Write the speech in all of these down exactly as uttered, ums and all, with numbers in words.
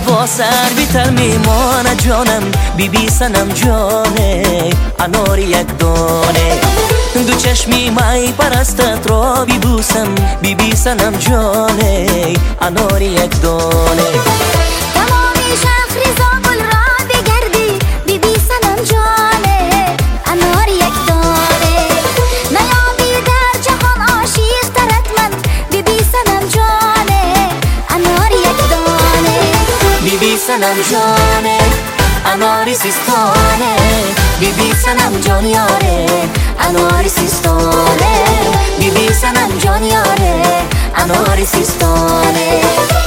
با سر بیتر میمانه جانم بی بی سنم جانه انار یک دانه دو چشمی مای پرستت را بی بوسم بی بی سنم جانه انار یک دانه تمامی شهر زابل را بگردی بی بی سنم جانه انار یک دانه نیابی در جهان عاشق ترت من بی بی سنم جانه انار یک دانه بی بی سنم جانه انار سیستانه بی بی سنم جان یاره انار سیستانه بی بی سنم جان یاره انار سیستانه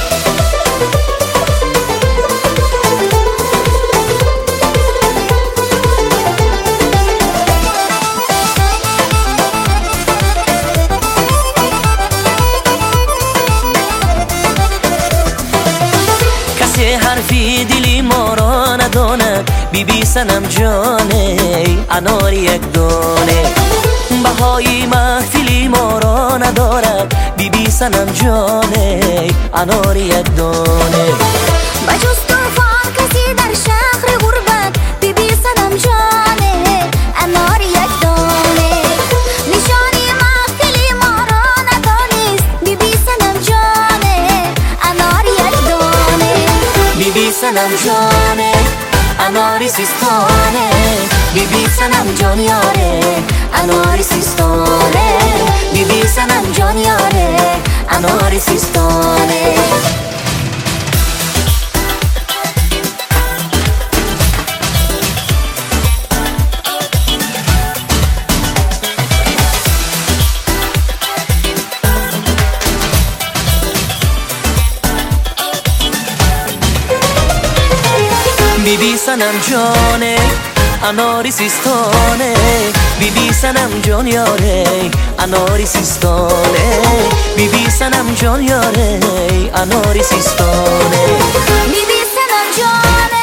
حرفی دلی ما را نداند بی بی سنم جانه انار یک دانه بهای محفلی ما را ندارد بی بی سنم جانه انار یک دانه بجز توفان کسی در شهر غربت بی بی سنم جانه انار یک دانه نشانی محفلی ما را ندانست بی بی سنم جانه انار یک دانه بی بی سنم جانه انار سیستانه بی بی سنم جان یاره انار سیستانه بی بی سنم جان یاره انار سیستانه بی بی سنم جانه انار سیستانه بی بی سنم جان یاره انار سیستانه بی بی سنم جان یاره انار سیستانه بی بی سنم جانه